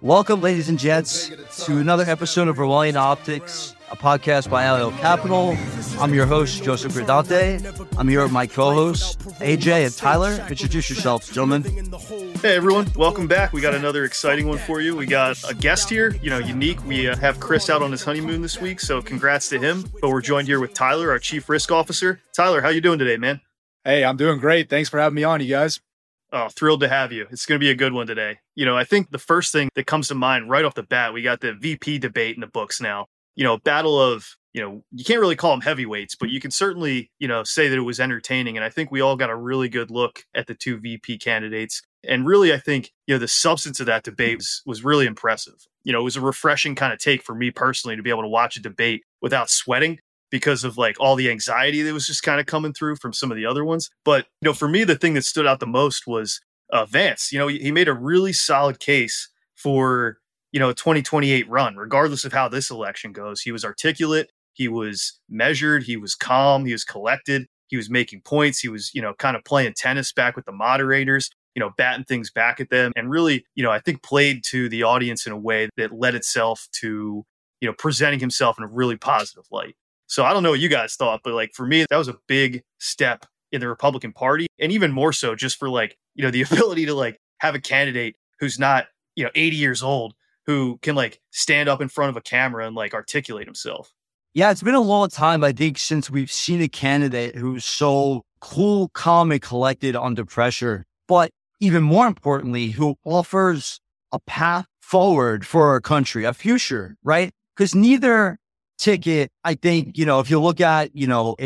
Welcome, ladies and gents, to another episode of Reliant Optics, a podcast by LL Capital. I'm your host, Joseph Gradante. I'm here with my co-hosts, AJ and Tyler. Introduce yourselves, gentlemen. Hey, everyone. Welcome back. We got another exciting one for you. We got a guest here, unique. We have Chris out on his honeymoon this week, so congrats to him. But we're joined here with Tyler, our Chief Risk Officer. Tyler, how you doing today, man? Hey, I'm doing great. Thanks for having me on, you guys. Oh, thrilled to have you. It's going to be a good one today. I think the first thing that comes to mind right off the bat, we got the VP debate in the books now. Battle of, you can't really call them heavyweights, but you can certainly, say that it was entertaining. And I think we all got a really good look at the two VP candidates. And really, I think, the substance of that debate was really impressive. It was a refreshing kind of take for me personally to be able to watch a debate without sweating, because of like all the anxiety that was just kind of coming through from some of the other ones. But, for me, the thing that stood out the most was Vance. He made a really solid case for, a 2028 run, regardless of how this election goes. He was articulate. He was measured. He was calm. He was collected. He was making points. He was, kind of playing tennis back with the moderators, batting things back at them. And really, I think played to the audience in a way that led itself to, presenting himself in a really positive light. So I don't know what you guys thought, but like for me, that was a big step in the Republican Party. And even more so just for like, the ability to like have a candidate who's not, 80 years old, who can like stand up in front of a camera and like articulate himself. Yeah, it's been a long time, I think, since we've seen a candidate who's so cool, calm, and collected under pressure. But even more importantly, who offers a path forward for our country, a future, right? Because neither ticket, I think, if you look at, in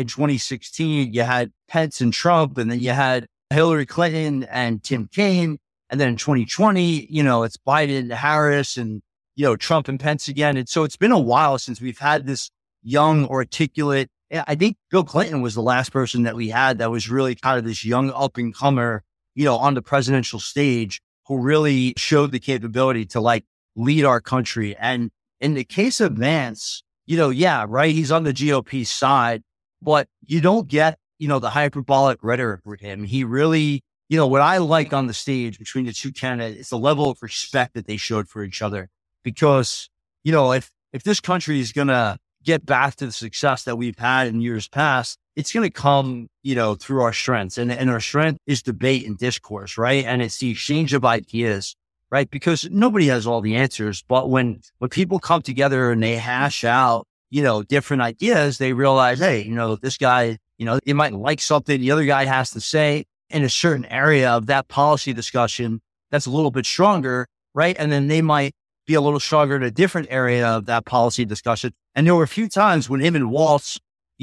2016, you had Pence and Trump, and then you had Hillary Clinton and Tim Kaine. And then in 2020, it's Biden, Harris, and, Trump and Pence again. And so it's been a while since we've had this young, articulate. I think Bill Clinton was the last person that we had that was really kind of this young up and comer, on the presidential stage, who really showed the capability to like lead our country. And in the case of Vance, yeah, right. He's on the GOP side, but you don't get, the hyperbolic rhetoric with him. He really, what I like on the stage between the two candidates is the level of respect that they showed for each other. Because, if this country is going to get back to the success that we've had in years past, it's going to come, through our strengths. And our strength is debate and discourse, right? And it's the exchange of ideas. Right. Because nobody has all the answers. But when people come together and they hash out, different ideas, they realize, hey, this guy, he might like something the other guy has to say in a certain area of that policy discussion that's a little bit stronger. Right. And then they might be a little stronger in a different area of that policy discussion. And there were a few times when him and Waltz,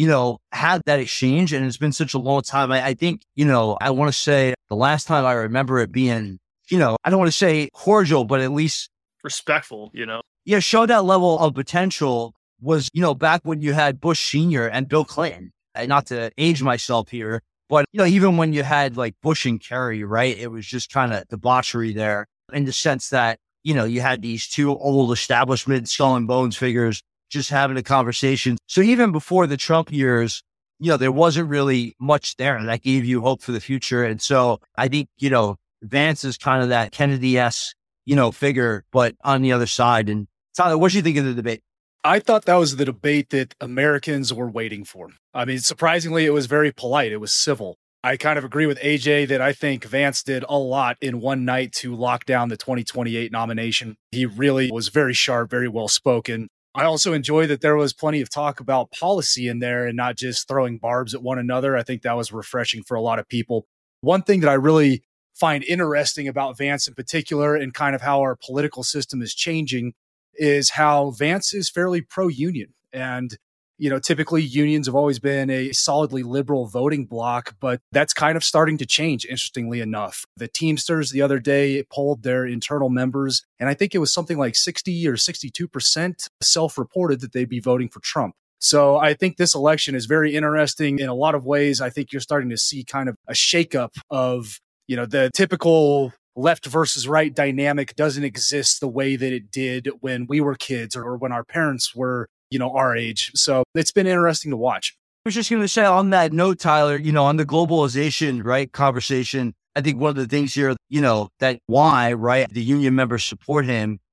had that exchange. And it's been such a long time. I think, I want to say the last time I remember it being, I don't want to say cordial, but at least respectful, Yeah, show that level of potential was, back when you had Bush Sr. and Bill Clinton. And not to age myself here, but, even when you had like Bush and Kerry, right? It was just kind of debauchery there in the sense that, you had these two old establishment skull and bones figures just having a conversation. So even before the Trump years, there wasn't really much there that gave you hope for the future. And so I think, Vance is kind of that Kennedy-esque, figure, but on the other side. And Tyler, what do you think of the debate? I thought that was the debate that Americans were waiting for. I mean, surprisingly, it was very polite. It was civil. I kind of agree with AJ that I think Vance did a lot in one night to lock down the 2028 nomination. He really was very sharp, very well spoken. I also enjoy that there was plenty of talk about policy in there and not just throwing barbs at one another. I think that was refreshing for a lot of people. One thing that I really find interesting about Vance in particular and kind of how our political system is changing is how Vance is fairly pro-union. And, typically unions have always been a solidly liberal voting bloc, but that's kind of starting to change, interestingly enough. The Teamsters the other day polled their internal members, and I think it was something like 60 or 62% self-reported that they'd be voting for Trump. So I think this election is very interesting in a lot of ways. I think you're starting to see kind of a shakeup of, the typical left versus right dynamic doesn't exist the way that it did when we were kids or when our parents were, our age. So it's been interesting to watch. I was just going to say on that note, Tyler, on the globalization, right, conversation, I think one of the things here, that why, right, the union members support him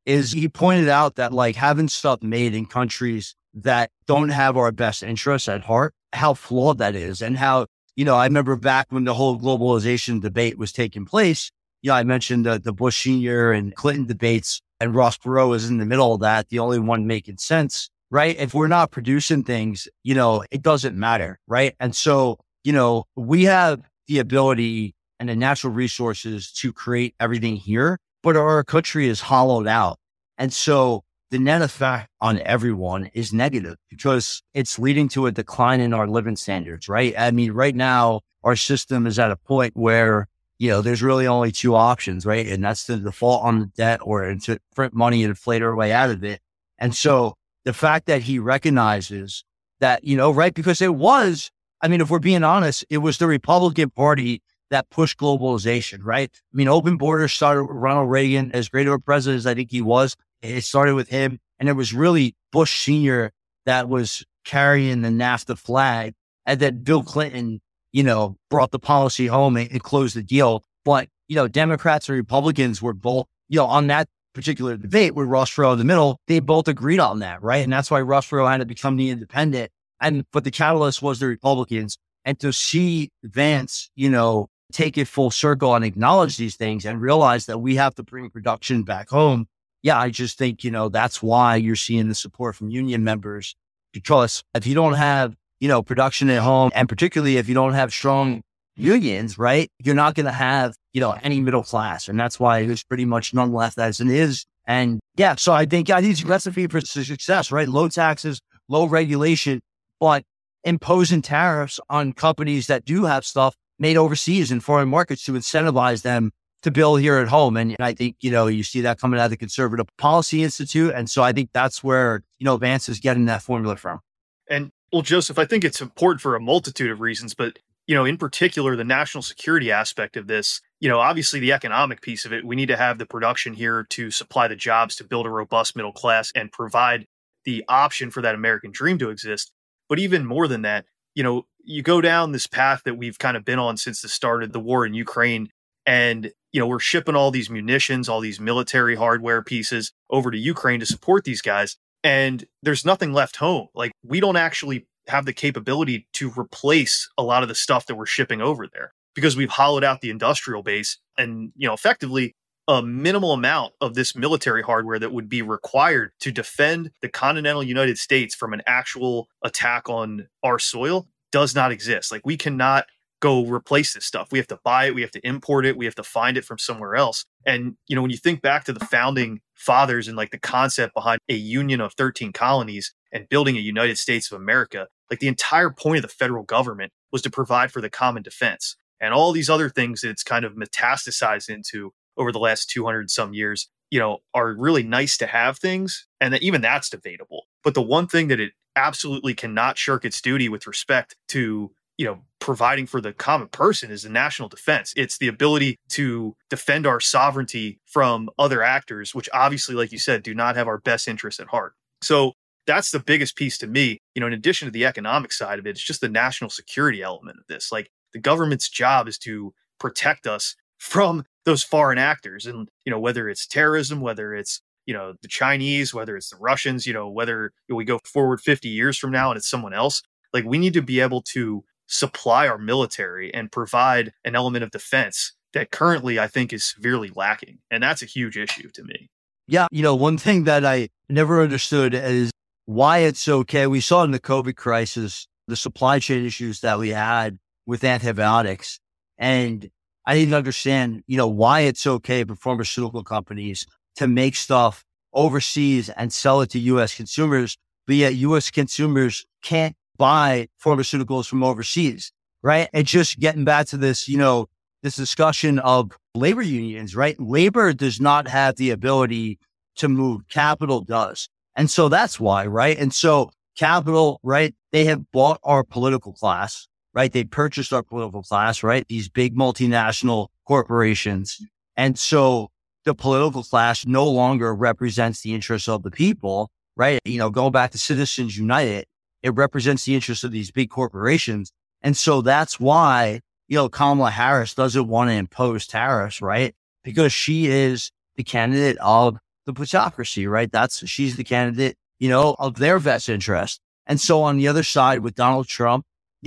is he pointed out that like having stuff made in countries that don't have our best interests at heart, how flawed that is. And how, I remember back when the whole globalization debate was taking place, I mentioned the Bush Sr. and Clinton debates, and Ross Perot is in the middle of that, the only one making sense, right? If we're not producing things, it doesn't matter, right? And so, we have the ability and the natural resources to create everything here, but our country is hollowed out. And so the net effect on everyone is negative because it's leading to a decline in our living standards, right? I mean, right now, our system is at a point where, there's really only two options, right? And that's to default on the debt or to print money and inflate our way out of it. And so the fact that he recognizes that, right, because it was, if we're being honest, it was the Republican Party that pushed globalization, right? Open borders started with Ronald Reagan, as great of a president as I think he was. It started with him. And it was really Bush Sr. that was carrying the NAFTA flag. And then Bill Clinton, brought the policy home and closed the deal. But, Democrats and Republicans were both, on that particular debate with Ross Perot in the middle, they both agreed on that, right? And that's why Ross Perot had to become the independent. But the catalyst was the Republicans. And to see Vance, take it full circle and acknowledge these things and realize that we have to bring production back home. Yeah, I just think, that's why you're seeing the support from union members, because if you don't have, production at home, and particularly if you don't have strong unions, right, you're not going to have, any middle class. And that's why there's pretty much none left as it is. And yeah, so I think it's a recipe for success, right? Low taxes, low regulation, but imposing tariffs on companies that do have stuff made overseas in foreign markets to incentivize them to build here at home. And I think, you see that coming out of the Conservative Policy Institute. And so I think that's where, Vance is getting that formula from. And well, Joseph, I think it's important for a multitude of reasons, but, in particular, the national security aspect of this, obviously the economic piece of it, we need to have the production here to supply the jobs, to build a robust middle class and provide the option for that American dream to exist. But even more than that, you go down this path that we've kind of been on since the start of the war in Ukraine. And, we're shipping all these munitions, all these military hardware pieces over to Ukraine to support these guys. And there's nothing left home. Like, we don't actually have the capability to replace a lot of the stuff that we're shipping over there because we've hollowed out the industrial base. And, effectively, a minimal amount of this military hardware that would be required to defend the continental United States from an actual attack on our soil does not exist. Like, we cannot go replace this stuff. We have to buy it. We have to import it. We have to find it from somewhere else. And, when you think back to the founding fathers and like the concept behind a union of 13 colonies and building a United States of America, like the entire point of the federal government was to provide for the common defense. And all these other things that it's kind of metastasized into over the last 200 some years, are really nice to have things. And that even that's debatable. But the one thing that it absolutely cannot shirk its duty with respect to, providing for the common person is the national defense. It's the ability to defend our sovereignty from other actors, which obviously, like you said, do not have our best interests at heart. So that's the biggest piece to me. In addition to the economic side of it, it's just the national security element of this. Like, the government's job is to protect us from those foreign actors. And, whether it's terrorism, whether it's, the Chinese, whether it's the Russians, whether we go forward 50 years from now and it's someone else, like, we need to be able to supply our military and provide an element of defense that currently I think is severely lacking. And that's a huge issue to me. Yeah. One thing that I never understood is why it's okay. We saw in the COVID crisis, the supply chain issues that we had with antibiotics. And I didn't understand, why it's okay for pharmaceutical companies to make stuff overseas and sell it to U.S. consumers, but yet U.S. consumers can't buy pharmaceuticals from overseas, right? And just getting back to this, this discussion of labor unions, right? Labor does not have the ability to move. Capital does. And so that's why, right? And so capital, right? They have bought our political class, right? They purchased our political class, right? These big multinational corporations. And so the political class no longer represents the interests of the people, right? Going back to Citizens United, it represents the interests of these big corporations. And so that's why, Kamala Harris doesn't want to impose tariffs, right? Because she is the candidate of the plutocracy, right? She's the candidate, of their best interest. And so on the other side with Donald Trump,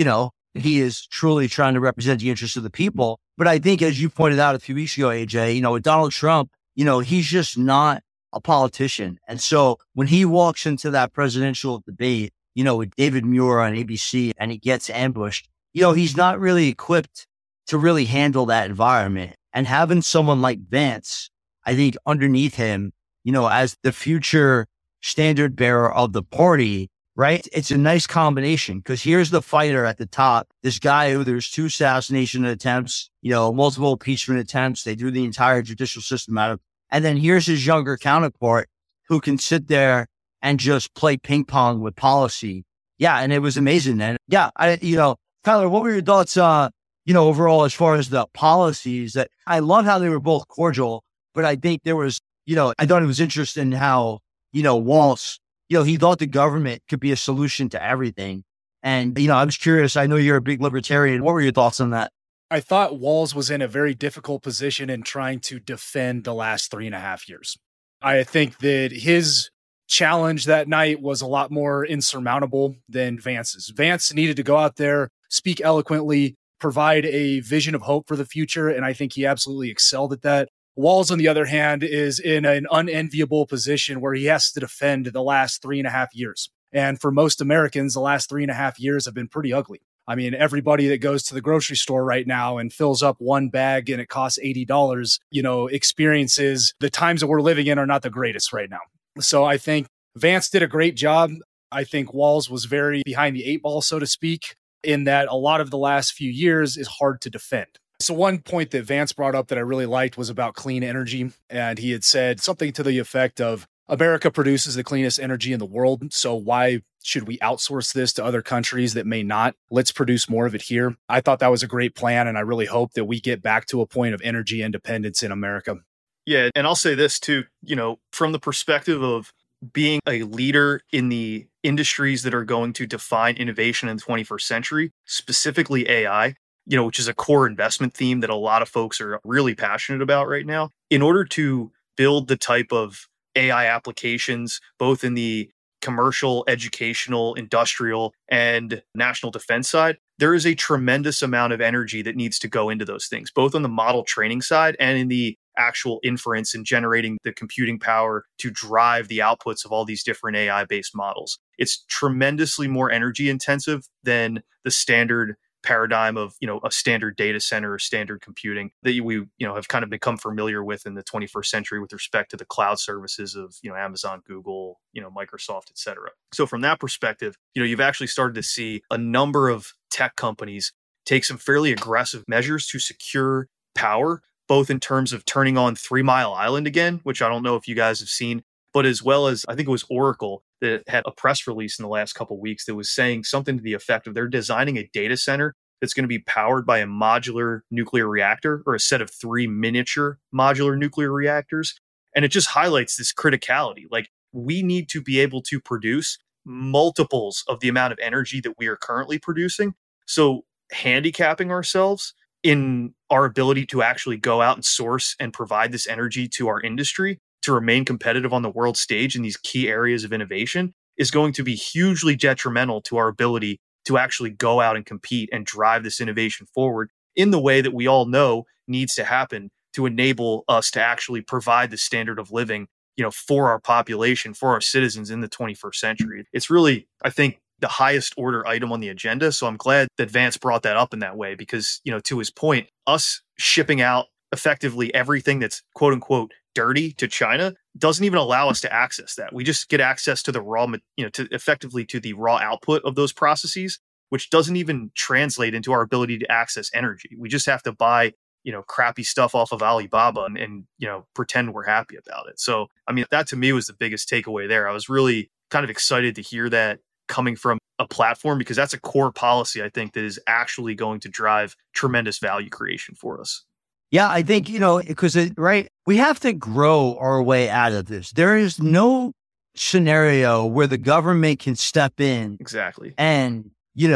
he is truly trying to represent the interests of the people. But I think, as you pointed out a few weeks ago, AJ, with Donald Trump, he's just not a politician. And so when he walks into that presidential debate, with David Muir on ABC and he gets ambushed, he's not really equipped to really handle that environment. And having someone like Vance, I think, underneath him, as the future standard bearer of the party, right? It's a nice combination because here's the fighter at the top, this guy who there's 2 assassination attempts, multiple impeachment attempts. They do the entire judicial system out of. And then here's his younger counterpart who can sit there and just play ping pong with policy. Yeah. And it was amazing. And yeah, Tyler, what were your thoughts, overall, as far as the policies? That I love how they were both cordial, but I think there was, I thought it was interesting how, Walz, he thought the government could be a solution to everything. And, I was curious, I know you're a big libertarian. What were your thoughts on that? I thought Walz was in a very difficult position in trying to defend the last 3.5 years. I think that his challenge that night was a lot more insurmountable than Vance's. Vance needed to go out there, speak eloquently, provide a vision of hope for the future, and I think he absolutely excelled at that. Walz, on the other hand, is in an unenviable position where he has to defend the last 3.5 years. And for most Americans, the last 3.5 years have been pretty ugly. I mean, everybody that goes to the grocery store right now and fills up one bag and it costs $80, experiences the times that we're living in are not the greatest right now. So I think Vance did a great job. I think Walz was very behind the 8 ball, so to speak, in that a lot of the last few years is hard to defend. So one point that Vance brought up that I really liked was about clean energy. And he had said something to the effect of, America produces the cleanest energy in the world. So why should we outsource this to other countries that may not? Let's produce more of it here. I thought that was a great plan. And I really hope that we get back to a point of energy independence in America. Yeah. And I'll say this too, from the perspective of being a leader in the industries that are going to define innovation in the 21st century, specifically AI, which is a core investment theme that a lot of folks are really passionate about right now. In order to build the type of AI applications, both in the commercial, educational, industrial, and national defense side, there is a tremendous amount of energy that needs to go into those things, both on the model training side and in the actual inference and generating the computing power to drive the outputs of all these different AI-based models. It's tremendously more energy intensive than the standard paradigm of, a standard data center or standard computing that we, have kind of become familiar with in the 21st century with respect to the cloud services of, Amazon, Google, Microsoft, et cetera. So from that perspective, you've actually started to see a number of tech companies take some fairly aggressive measures to secure power, both in terms of turning on 3 Mile Island again, which I don't know if you guys have seen, but as well as I think it was Oracle that had a press release in the last couple of weeks that was saying something to the effect of they're designing a data center that's going to be powered by a modular nuclear reactor or a set of 3 miniature modular nuclear reactors. And it just highlights this criticality. Like, we need to be able to produce multiples of the amount of energy that we are currently producing. So handicapping ourselves in our ability to actually go out and source and provide this energy to our industry to remain competitive on the world stage in these key areas of innovation is going to be hugely detrimental to our ability to actually go out and compete and drive this innovation forward in the way that we all know needs to happen to enable us to actually provide the standard of living, for our population, for our citizens in the 21st century. It's really, I think, the highest order item on the agenda. So I'm glad that Vance brought that up in that way because, to his point, us shipping out effectively everything that's quote unquote dirty to China doesn't even allow us to access that. We just get access to the raw, to the raw output of those processes, which doesn't even translate into our ability to access energy. We just have to buy, crappy stuff off of Alibaba and pretend we're happy about it. So, that to me was the biggest takeaway there. I was really kind of excited to hear that coming from a platform because that's a core policy, I think, that is actually going to drive tremendous value creation for us. Yeah, I think, because we have to grow our way out of this. There is no scenario where the government can step in. Exactly. And,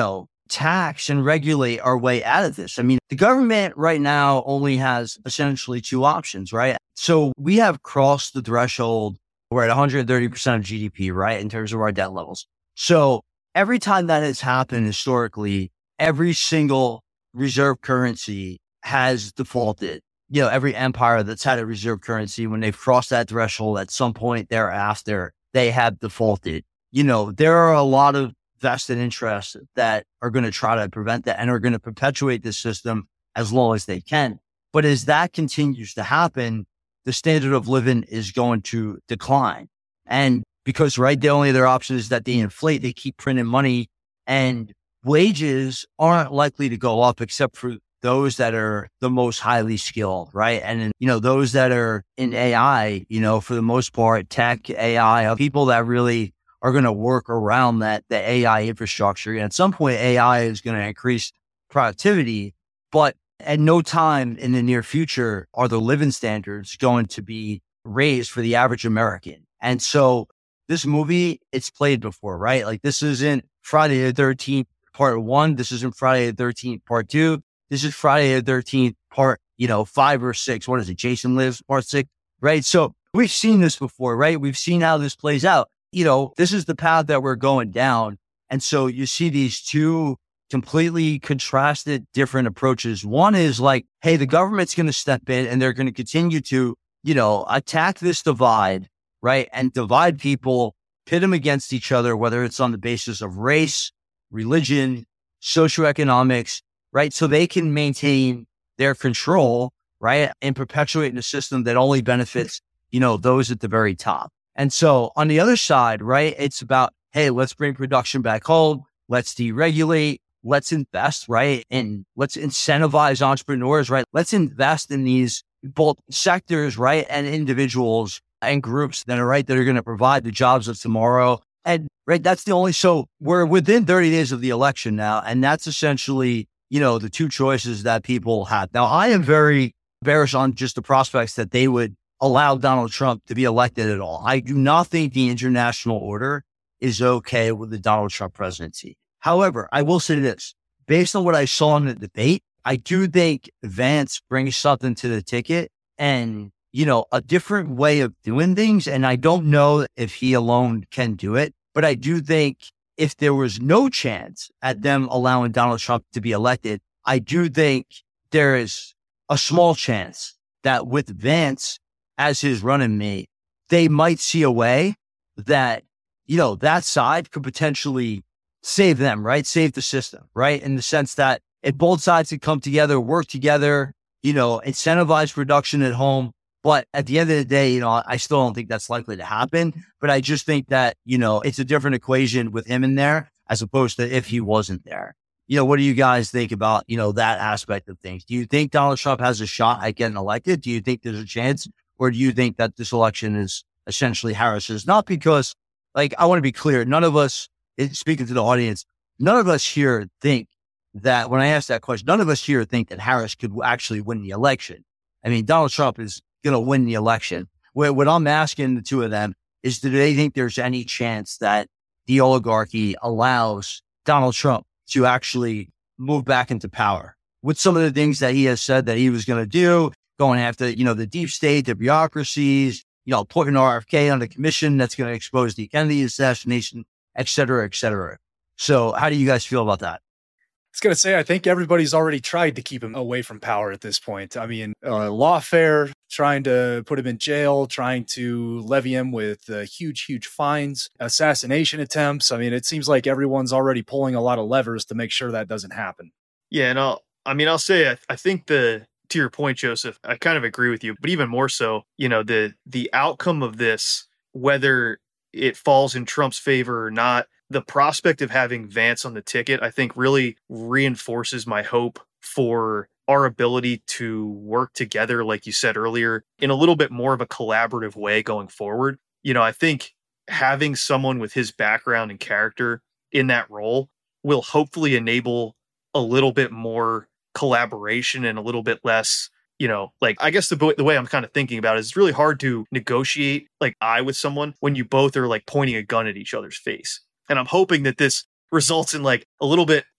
tax and regulate our way out of this. I mean, the government right now only has essentially two options, right? So we have crossed the threshold. We're at 130% of GDP, right? In terms of our debt levels. So every time that has happened historically, every single reserve currency has defaulted. Every empire that's had a reserve currency, when they've crossed that threshold at some point thereafter, they have defaulted. There are a lot of vested interests that are going to try to prevent that and are going to perpetuate this system as long as they can. But as that continues to happen, the standard of living is going to decline. And because, right, the only other option is that they inflate, they keep printing money, and wages aren't likely to go up except for those that are the most highly skilled, right? And, those that are in AI, for the most part, tech, AI, people that really are going to work around the AI infrastructure. And at some point, AI is going to increase productivity, but at no time in the near future are the living standards going to be raised for the average American. And so this movie, it's played before, right? Like, this isn't Friday the 13th part 1. This isn't Friday the 13th part 2. This is Friday the 13th part, 5 or 6. What is it? Jason Lives part 6, right? So we've seen this before, right? We've seen how this plays out. This is the path that we're going down. And so you see these two completely contrasted different approaches. One is like, hey, the government's going to step in and they're going to continue to, attack this divide, right? And divide people, pit them against each other, whether it's on the basis of race, religion, socioeconomics, right? So they can maintain their control, right? And perpetuating a system that only benefits, those at the very top. And so on the other side, right, it's about, hey, let's bring production back home. Let's deregulate. Let's invest, right? And let's incentivize entrepreneurs, right? Let's invest in these both sectors, right? And individuals and groups that are going to provide the jobs of tomorrow. And right, that's the only, so we're within 30 days of the election now. And that's essentially, the two choices that people have. Now, I am very bearish on just the prospects that they would allow Donald Trump to be elected at all. I do not think the international order is okay with the Donald Trump presidency. However, I will say this, based on what I saw in the debate, I do think Vance brings something to the ticket and, a different way of doing things. And I don't know if he alone can do it, but I do think if there was no chance at them allowing Donald Trump to be elected, I do think there is a small chance that with Vance as his running mate, they might see a way that, that side could potentially save them, right? Save the system, right? In the sense that if both sides could come together, work together, incentivize production at home. But at the end of the day, I still don't think that's likely to happen. But I just think that, it's a different equation with him in there as opposed to if he wasn't there. What do you guys think about, that aspect of things? Do you think Donald Trump has a shot at getting elected? Do you think there's a chance? Or do you think that this election is essentially Harris's? Not because, I want to be clear, none of us, speaking to the audience, none of us here think that, when I ask that question, none of us here think that Harris could actually win the election. I mean, Donald Trump is going to win the election. What I'm asking the two of them is, do they think there's any chance that the oligarchy allows Donald Trump to actually move back into power with some of the things that he has said that he was going to do? Going after, the deep state, the bureaucracies, putting RFK on the commission that's going to expose the Kennedy assassination, et cetera, et cetera. So how do you guys feel about that? I was going to say, I think everybody's already tried to keep him away from power at this point. I mean, lawfare, trying to put him in jail, trying to levy him with huge fines, assassination attempts. I mean, it seems like everyone's already pulling a lot of levers to make sure that doesn't happen. Yeah, and I'll say, I think to your point, Joseph, I kind of agree with you, but even more so, the outcome of this, whether it falls in Trump's favor or not, the prospect of having Vance on the ticket, I think really reinforces my hope for our ability to work together, like you said earlier, in a little bit more of a collaborative way going forward. I think having someone with his background and character in that role will hopefully enable a little bit more collaboration and a little bit less, I guess the way I'm kind of thinking about it is it's really hard to negotiate with someone when you both are pointing a gun at each other's face. And I'm hoping that this results in a little bit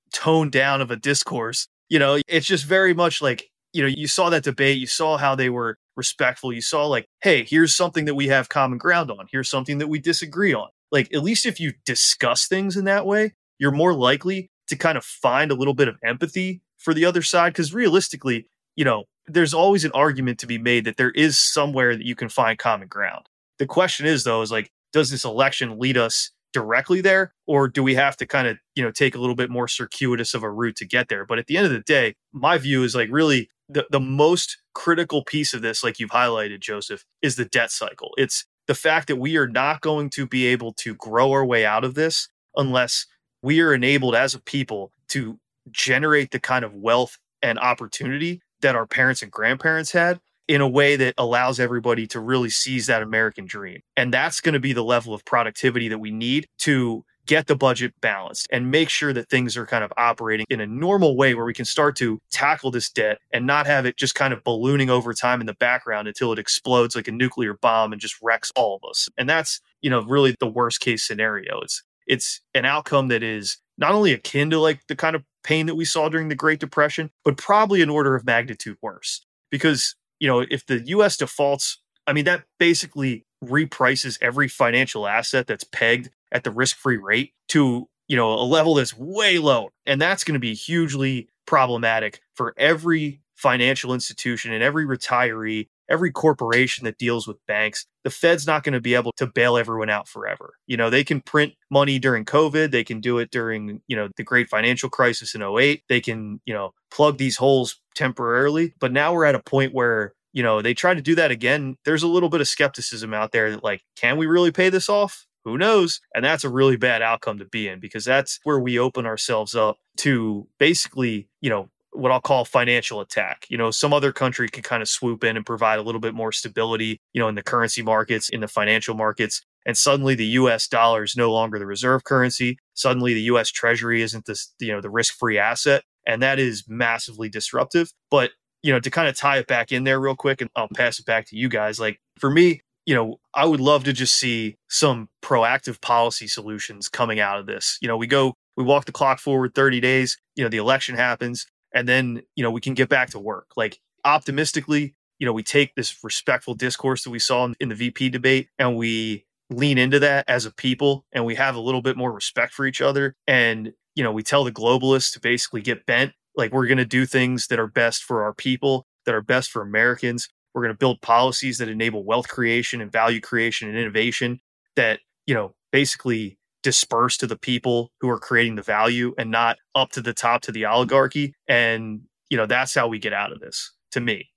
tone down of a discourse. It's just very much like, you saw that debate, you saw how they were respectful. You saw like, hey, here's something that we have common ground on. Here's something that we disagree on. Like, at least if you discuss things in that way, you're more likely to kind of find a little bit of empathy for the other side. Because realistically, there's always an argument to be made that there is somewhere that you can find common ground. The question is, though, is like, does this election lead us directly there, or do we have to kind of, take a little bit more circuitous of a route to get there? But at the end of the day, my view is like really the most critical piece of this, like you've highlighted, Joseph, is the debt cycle. It's the fact that we are not going to be able to grow our way out of this unless we are enabled as a people to generate the kind of wealth and opportunity that our parents and grandparents had in a way that allows everybody to really seize that American dream. And that's going to be the level of productivity that we need to get the budget balanced and make sure that things are kind of operating in a normal way where we can start to tackle this debt and not have it just kind of ballooning over time in the background until it explodes like a nuclear bomb and just wrecks all of us. And that's, really the worst case scenario. It's an outcome that is not only akin to like the kind of pain that we saw during the Great Depression, but probably an order of magnitude worse. Because, if the US defaults, that basically reprices every financial asset that's pegged at the risk-free rate to, a level that's way low. And that's going to be hugely problematic for every financial institution and every retiree, every corporation that deals with banks. The Fed's not going to be able to bail everyone out forever. They can print money during COVID. They can do it during, the great financial crisis in 2008. They can, plug these holes temporarily. But now we're at a point where, they try to do that again. There's a little bit of skepticism out there that like, can we really pay this off? Who knows? And that's a really bad outcome to be in, because that's where we open ourselves up to basically, what I'll call financial attack. Some other country can kind of swoop in and provide a little bit more stability, in the currency markets, in the financial markets. And suddenly the US dollar is no longer the reserve currency. Suddenly the US Treasury isn't this, the risk-free asset. And that is massively disruptive. But, to kind of tie it back in there real quick, and I'll pass it back to you guys. Like for me, I would love to just see some proactive policy solutions coming out of this. We walk the clock forward 30 days, the election happens, and then, we can get back to work. Like optimistically, we take this respectful discourse that we saw in the VP debate and we lean into that as a people, and we have a little bit more respect for each other. And, we tell the globalists to basically get bent. Like we're going to do things that are best for our people, that are best for Americans. We're going to build policies that enable wealth creation and value creation and innovation that, basically disperse to the people who are creating the value and not up to the top to the oligarchy. And, that's how we get out of this, to me,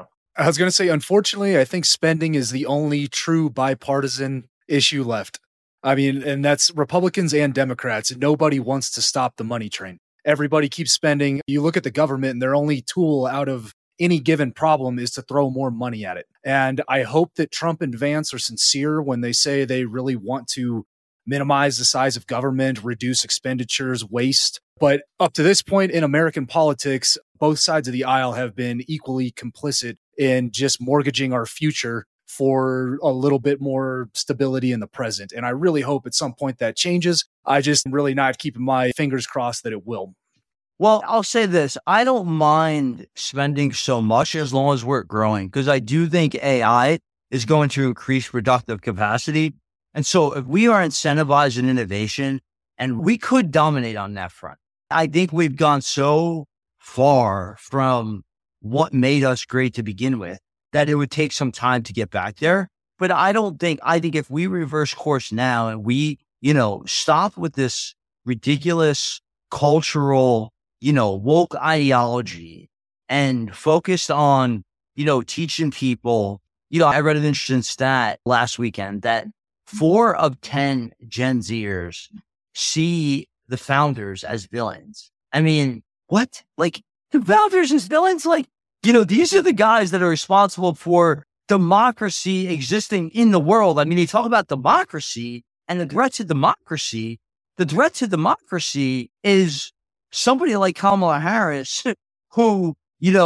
I was going to say, unfortunately, I think spending is the only true bipartisan issue left. And that's Republicans and Democrats. Nobody wants to stop the money train. Everybody keeps spending. You look at the government and their only tool out of any given problem is to throw more money at it. And I hope that Trump and Vance are sincere when they say they really want to minimize the size of government, reduce expenditures, waste. But up to this point in American politics, both sides of the aisle have been equally complicit in just mortgaging our future for a little bit more stability in the present. And I really hope at some point that changes. I just am really not keeping my fingers crossed that it will. Well, I'll say this. I don't mind spending so much as long as we're growing, because I do think AI is going to increase productive capacity. And so if we are incentivized in innovation, and we could dominate on that front, I think we've gone so far from what made us great to begin with that it would take some time to get back there. But I think if we reverse course now and we, stop with this ridiculous cultural, woke ideology and focused on, teaching people, I read an interesting stat last weekend that 4 of 10 Gen Zers see the founders as villains. What? Like the founders as villains? Like, these are the guys that are responsible for democracy existing in the world. You talk about democracy and the threat to democracy. The threat to democracy is somebody like Kamala Harris, who,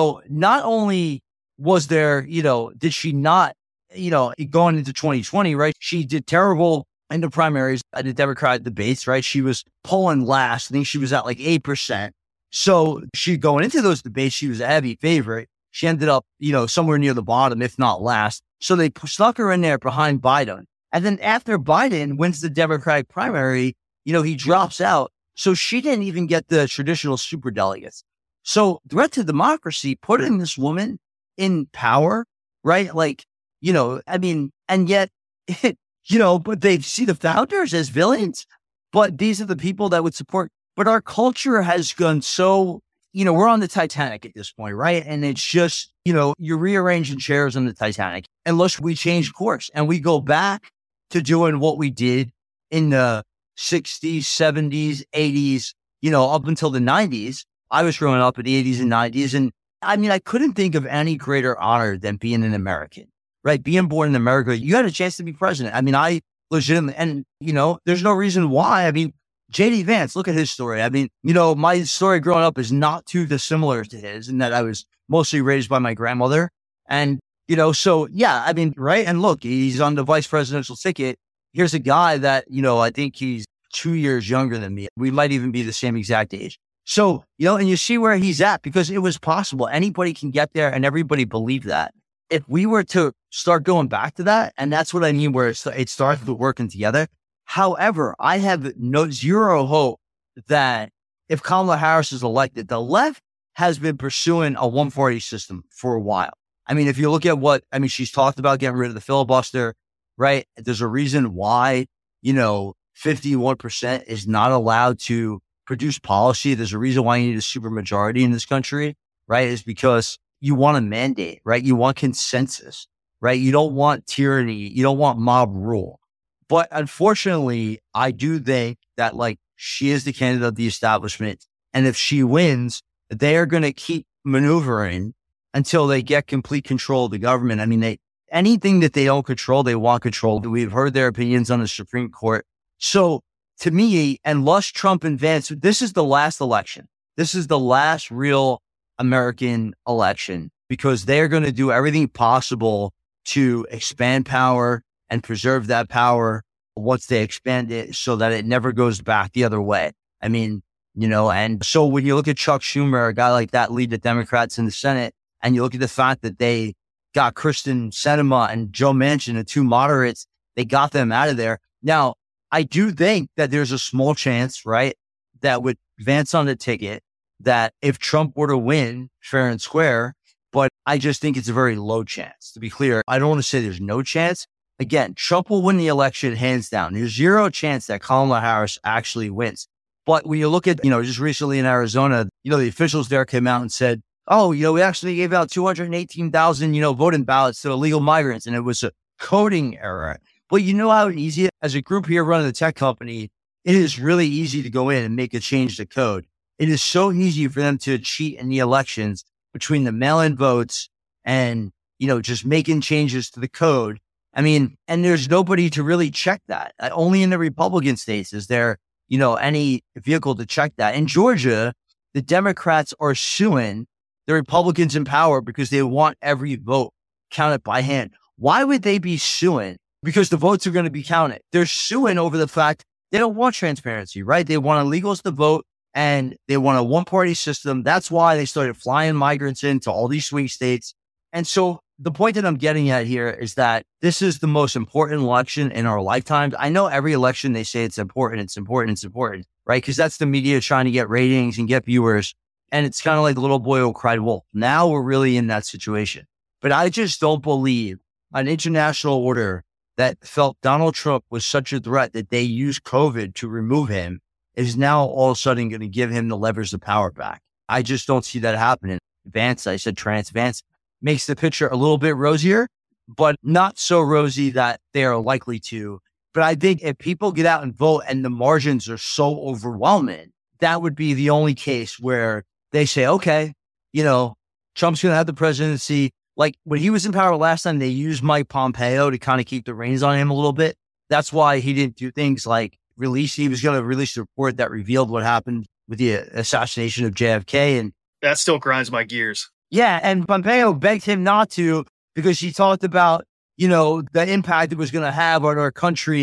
not only was there, did she not, going into 2020, right? She did terrible in the primaries at the Democratic debates, right? She was polling last. I think she was at like 8%. So she going into those debates, she was a heavy favorite. She ended up, somewhere near the bottom, if not last. So they stuck her in there behind Biden. And then after Biden wins the Democratic primary, he drops out. So she didn't even get the traditional superdelegates. So threat to democracy, putting this woman in power, right? And yet, but they see the founders as villains, but these are the people that would support. But our culture has gone so, we're on the Titanic at this point, right? And it's just, you're rearranging chairs on the Titanic unless we change course and we go back to doing what we did in the 60s, 70s, 80s, up until the 90s. I was growing up in the 80s and 90s. And I couldn't think of any greater honor than being an American, right? Being born in America, you had a chance to be president. I legitimately, and, there's no reason why. JD Vance, look at his story. My story growing up is not too dissimilar to his in that I was mostly raised by my grandmother. And, right. And look, he's on the vice presidential ticket. Here's a guy that, I think he's 2 years younger than me. We might even be the same exact age. So, and you see where he's at because it was possible. Anybody can get there and everybody believed that. If we were to start going back to that, and that's what I mean, where it starts with working together. However, I have zero hope that if Kamala Harris is elected, the left has been pursuing a one-party system for a while. If you look at she's talked about getting rid of the filibuster, right? There's a reason why, 51% is not allowed to produce policy. There's a reason why you need a supermajority in this country, right? It's because you want a mandate, right? You want consensus, right? You don't want tyranny. You don't want mob rule. But unfortunately, I do think that she is the candidate of the establishment. And if she wins, they are going to keep maneuvering until they get complete control of the government. Anything that they don't control, they want control. We've heard their opinions on the Supreme Court. So to me, unless Trump and Vance, this is the last election. This is the last real American election because they're going to do everything possible to expand power and preserve that power once they expand it so that it never goes back the other way. And so when you look at Chuck Schumer, a guy like that lead the Democrats in the Senate, and you look at the fact that they got Kristen Sinema and Joe Manchin, the two moderates, they got them out of there. Now, I do think that there's a small chance, right, that with Vance on the ticket, that if Trump were to win fair and square, but I just think it's a very low chance. To be clear, I don't want to say there's no chance. Again, Trump will win the election hands down. There's zero chance that Kamala Harris actually wins. But when you look at, just recently in Arizona, the officials there came out and said, we actually gave out 218,000, voting ballots to illegal migrants. And it was a coding error. But you know how easy, as a group here running the tech company, it is really easy to go in and make a change to code. It is so easy for them to cheat in the elections between the mail-in votes and, just making changes to the code. And there's nobody to really check that. Only in the Republican states is there, any vehicle to check that. In Georgia, the Democrats are suing the Republicans in power because they want every vote counted by hand. Why would they be suing? Because the votes are going to be counted. They're suing over the fact they don't want transparency, right? They want illegals to vote and they want a one-party system. That's why they started flying migrants into all these swing states. And so the point that I'm getting at here is that this is the most important election in our lifetimes. I know every election they say it's important, right? Because that's the media trying to get ratings and get viewers. And it's kind of like the little boy who cried wolf. Now we're really in that situation. But I just don't believe an international order that felt Donald Trump was such a threat that they used COVID to remove him is now all of a sudden going to give him the levers of power back. I just don't see that happening. Vance makes the picture a little bit rosier, but not so rosy that they are likely to. But I think if people get out and vote and the margins are so overwhelming, that would be the only case where they say, okay, Trump's going to have the presidency. Like when he was in power last time, they used Mike Pompeo to kind of keep the reins on him a little bit. That's why he didn't do things like he was going to release a report that revealed what happened with the assassination of JFK. And that still grinds my gears. Yeah. And Pompeo begged him not to because he talked about, the impact it was going to have on our country.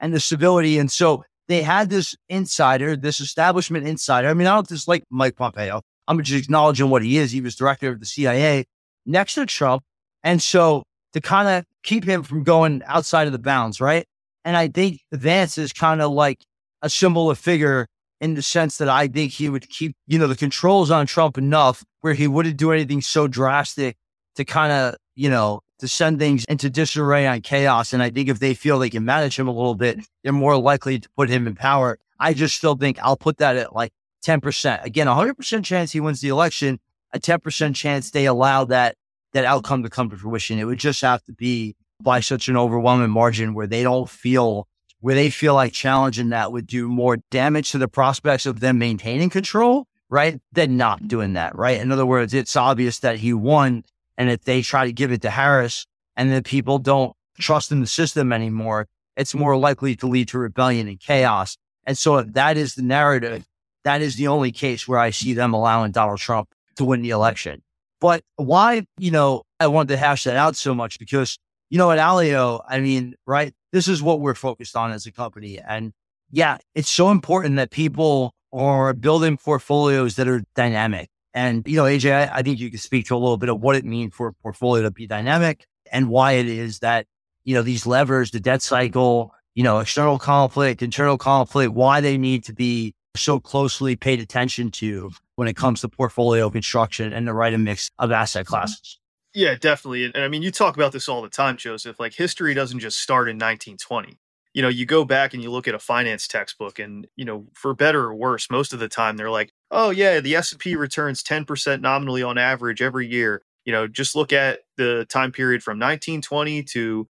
and the stability. And so they had this insider, this establishment insider. I mean, I don't just like Mike Pompeo. I'm just acknowledging what he is. He was director of the CIA next to Trump. And so to kind of keep him from going outside of the bounds, right? And I think Vance is kind of like a similar figure in the sense that I think he would keep, the controls on Trump enough where he wouldn't do anything so drastic to kind of, to send things into disarray and chaos. And I think if they feel they can manage him a little bit, they're more likely to put him in power. I just still think I'll put that at like 10%. Again, 100% chance he wins the election, a 10% chance they allow that outcome to come to fruition. It would just have to be by such an overwhelming margin where they feel like challenging that would do more damage to the prospects of them maintaining control, right, than not doing that, right? In other words, it's obvious that he won. And if they try to give it to Harris and the people don't trust in the system anymore, it's more likely to lead to rebellion and chaos. And so if that is the narrative, that is the only case where I see them allowing Donald Trump to win the election. But why, I wanted to hash that out so much because, at Alio, I mean, right, this is what we're focused on as a company. And yeah, it's so important that people are building portfolios that are dynamic. And, AJ, I think you can speak to a little bit of what it means for a portfolio to be dynamic and why it is that, these levers, the debt cycle, external conflict, internal conflict, why they need to be so closely paid attention to when it comes to portfolio construction and the right mix of asset classes. Yeah, definitely. And I mean, you talk about this all the time, Joseph. Like history doesn't just start in 1920. You go back and you look at a finance textbook and, for better or worse, most of the time they're like, oh yeah, the S&P returns 10% nominally on average every year. Just look at the time period from 1920 to,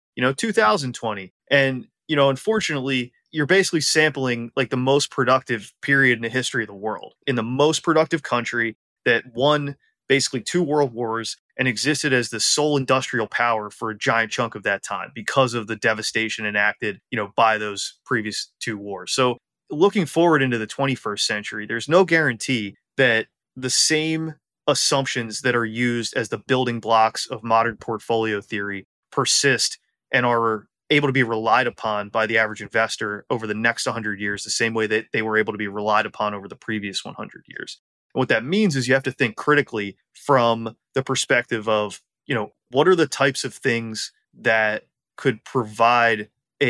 2020. And, unfortunately, you're basically sampling like the most productive period in the history of the world, in the most productive country that won basically 2 world wars and existed as the sole industrial power for a giant chunk of that time because of the devastation enacted, by those previous 2 wars. So looking forward into the 21st century, there's no guarantee that the same assumptions that are used as the building blocks of modern portfolio theory persist and are able to be relied upon by the average investor over the next 100 years, the same way that they were able to be relied upon over the previous 100 years. And what that means is you have to think critically from the perspective of, what are the types of things that could provide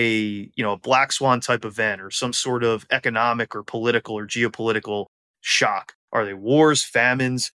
a black swan type event or some sort of economic or political or geopolitical shock? Are they wars, famines,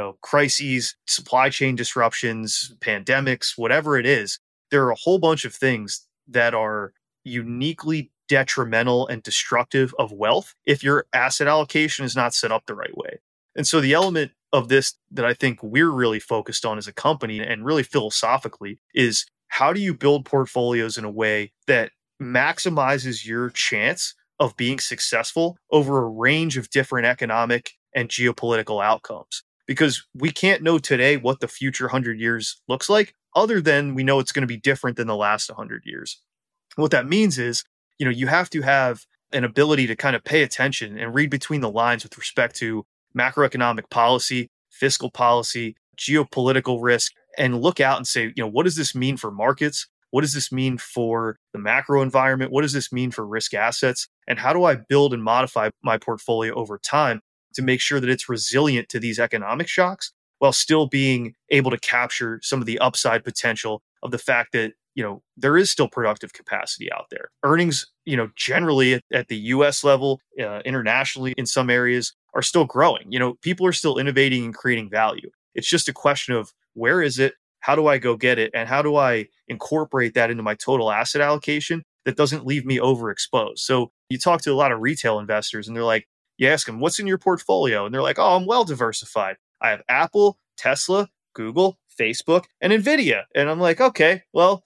crises, supply chain disruptions, pandemics, whatever it is? There are a whole bunch of things that are uniquely detrimental and destructive of wealth if your asset allocation is not set up the right way. And so the element of this that I think we're really focused on as a company and really philosophically is how do you build portfolios in a way that maximizes your chance of being successful over a range of different economic and geopolitical outcomes? Because we can't know today what the future 100 years looks like, other than we know it's going to be different than the last 100 years. What that means is, you have to have an ability to kind of pay attention and read between the lines with respect to macroeconomic policy, fiscal policy, geopolitical risk, and look out and say, what does this mean for markets? What does this mean for the macro environment? What does this mean for risk assets? And how do I build and modify my portfolio over time to make sure that it's resilient to these economic shocks while still being able to capture some of the upside potential of the fact that, there is still productive capacity out there. Earnings, generally at the US level, internationally in some areas are still growing. People are still innovating and creating value. It's just a question of where is it? How do I go get it? And how do I incorporate that into my total asset allocation that doesn't leave me overexposed? So you talk to a lot of retail investors and they're like, you ask them, what's in your portfolio? And they're like, oh, I'm well diversified. I have Apple, Tesla, Google, Facebook, and NVIDIA. And I'm like, okay, well,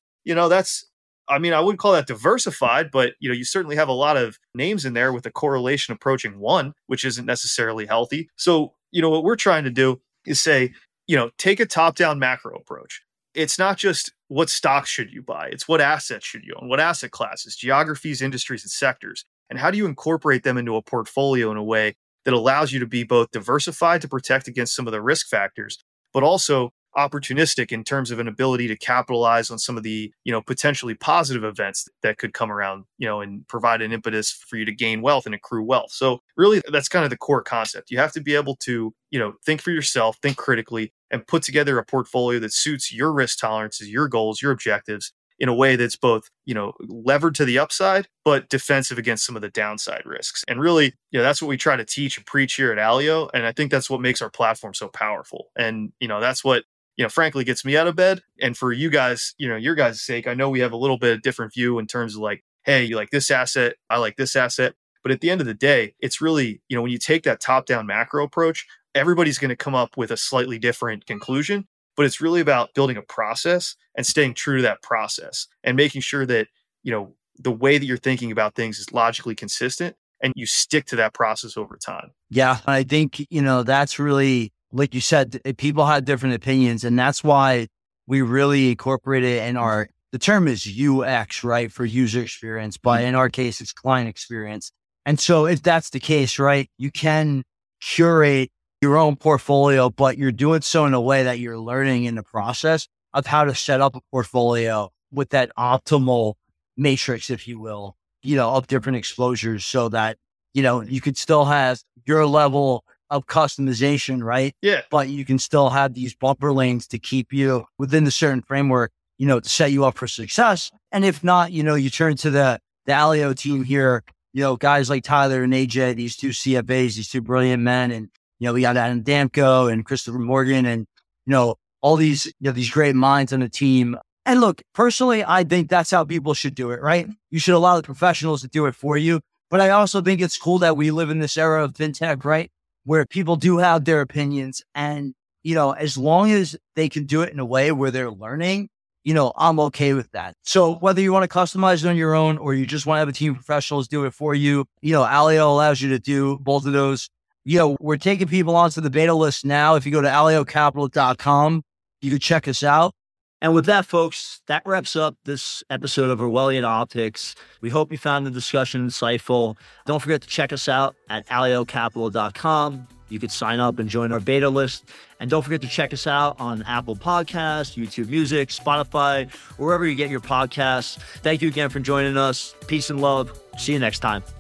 I wouldn't call that diversified, but, you certainly have a lot of names in there with a correlation approaching 1, which isn't necessarily healthy. So, what we're trying to do is say, take a top-down macro approach. It's not just what stocks should you buy. It's what assets should you own, what asset classes, geographies, industries, and sectors. And how do you incorporate them into a portfolio in a way that allows you to be both diversified to protect against some of the risk factors, but also opportunistic in terms of an ability to capitalize on some of the, potentially positive events that could come around, and provide an impetus for you to gain wealth and accrue wealth. So really, that's kind of the core concept. You have to be able to, think for yourself, think critically, and put together a portfolio that suits your risk tolerances, your goals, your objectives in a way that's both, levered to the upside, but defensive against some of the downside risks. And really, that's what we try to teach and preach here at Aleo. And I think that's what makes our platform so powerful. And, that's what, frankly gets me out of bed. And for you guys, your guys' sake, I know we have a little bit of different view in terms of like, hey, you like this asset, I like this asset. But at the end of the day, it's really, when you take that top-down macro approach, everybody's going to come up with a slightly different conclusion. But it's really about building a process and staying true to that process and making sure that, the way that you're thinking about things is logically consistent and you stick to that process over time. Yeah, I think, that's really, like you said, people have different opinions. And that's why we really incorporate it in the term is UX, right? For user experience. But in our case, it's client experience. And so if that's the case, right, you can curate your own portfolio, but you're doing so in a way that you're learning in the process of how to set up a portfolio with that optimal matrix, if you will, of different exposures so that, you could still have your level of customization, right? Yeah. But you can still have these bumper lanes to keep you within the certain framework, to set you up for success. And if not, you turn to the Aleo team here, guys like Tyler and AJ, these two CFAs, these two brilliant men, and we got Adam Damko and Christopher Morgan and, all these, these great minds on the team. And look, personally, I think that's how people should do it, right? You should allow the professionals to do it for you. But I also think it's cool that we live in this era of fintech, right? Where people do have their opinions. And, as long as they can do it in a way where they're learning, I'm okay with that. So whether you want to customize it on your own or you just want to have a team of professionals do it for you, Aleo allows you to do both of those. We're taking people onto the beta list now. If you go to aleocapital.com, you can check us out. And with that, folks, that wraps up this episode of Orwellian Optics. We hope you found the discussion insightful. Don't forget to check us out at aleocapital.com. You could sign up and join our beta list. And don't forget to check us out on Apple Podcasts, YouTube Music, Spotify, wherever you get your podcasts. Thank you again for joining us. Peace and love. See you next time.